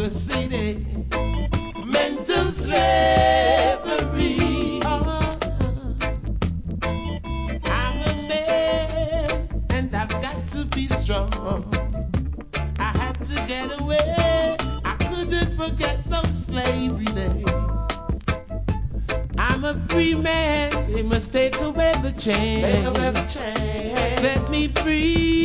longer city. Mental slavery. I'm a man and I've got to be strong. I had to get away. I couldn't forget those slavery days. I'm a free man. They must take away the chain. Set me free.